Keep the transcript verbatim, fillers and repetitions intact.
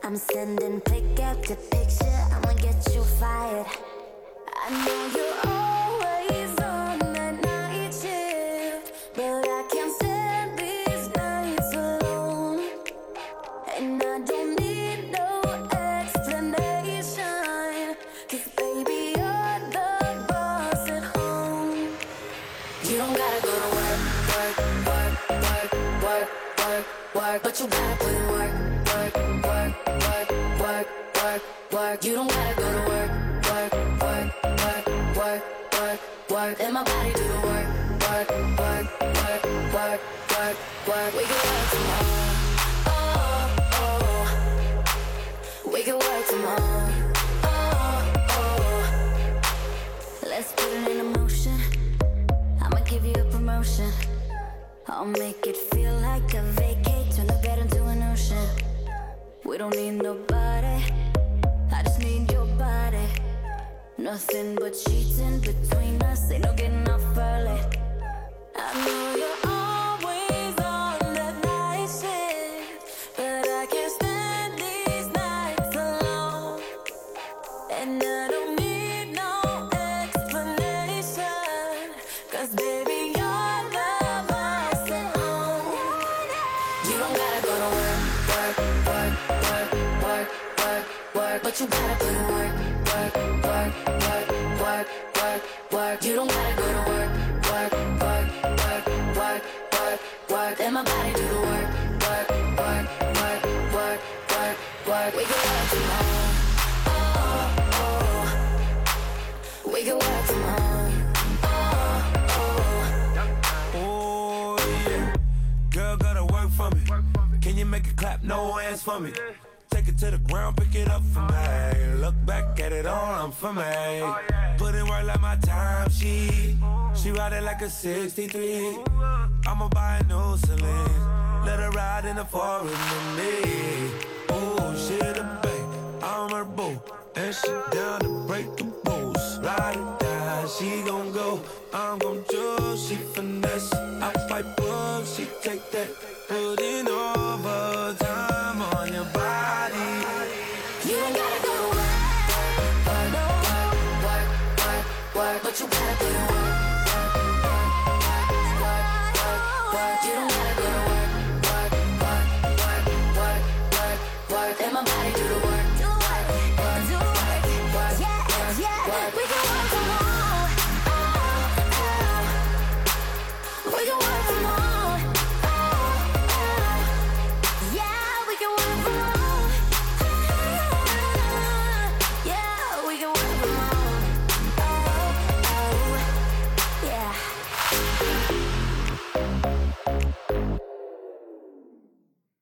I'm sending pick after picture, I'ma get you fired. I know you're always on that night shift, but I can't stand these nights alone. And I don't need no explanation, 'cause baby, you're the boss at home. You don't gotta go to work, work, work, work, work, work, work, but you gotta put in work, work, work, work, work, work, work. You don't gotta go to work, work, work, work, work, work, work. Let my body do the work, work, work, work, work, work, work. We can work tomorrow, oh, oh. We can work tomorrow, oh, oh. Let's put it in motion. I'ma give you a promotion. I'll make it feel like a vacate, turn the bed into an ocean. We don't need nobody, I just need your body. Nothing but sheets in between us, ain't no getting off early. I know you're always on that night shift, but I can't stand these nights alone. And I don't need no explanation, 'cause baby, you're the boss at home. You don't gotta go to work, work, work, work, work, work, work, but you gotta put in work, work, work, work, work, work, work. You don't gotta go to work, work, work, work, work, work, work. Let my body do the work, work, work, work, work, work, work. We can work tomorrow, oh, oh. We can work tomorrow, oh, oh. Oh yeah, girl gotta work for me. Can you make it clap? No hands for me. Take it to the ground, pick it up for me. Look back at it all, I'm for me. Put in work like my time, she She ride it like a sixty-three. I'ma buy a new Celine, let her ride in the forest with me. Oh, she the babe, I'm her boo, and she down to break the rules. Ride or die, she gon' go, I'm gon' choose, she finna